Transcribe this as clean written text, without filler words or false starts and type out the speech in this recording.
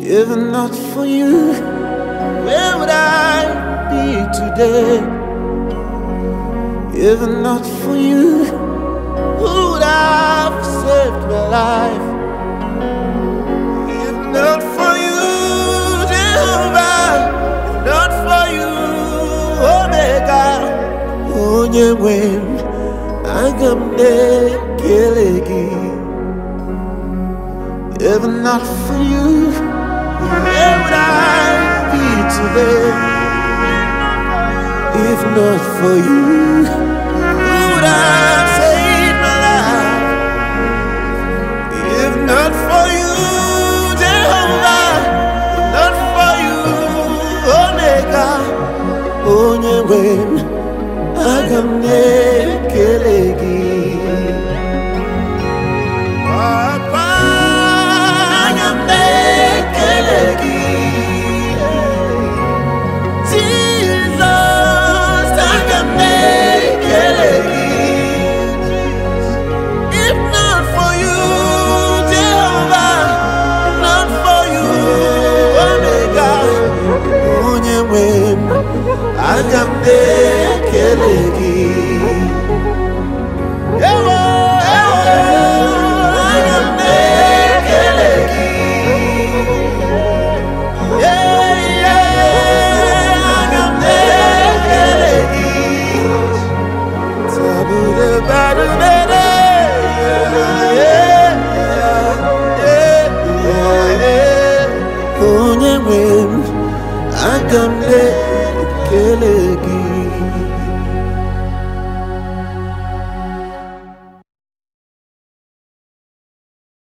If not for you, where would I be today? If not for you, who would have saved my life? If not for you, Jehovah, if not for you, Omega, Onyewe, Agamne Kelegi. If not for you, where would I be today? If not for you, who would have saved my life? If not for you, Jehovah, if not for you, Omega, Onyewe, Agamne Kelegi. Agamne Kelegi. Ewo, Agamne Kelegi. Agamne Kelegi. Tabu de badu bede. Onyewe, Agamne Kelegi.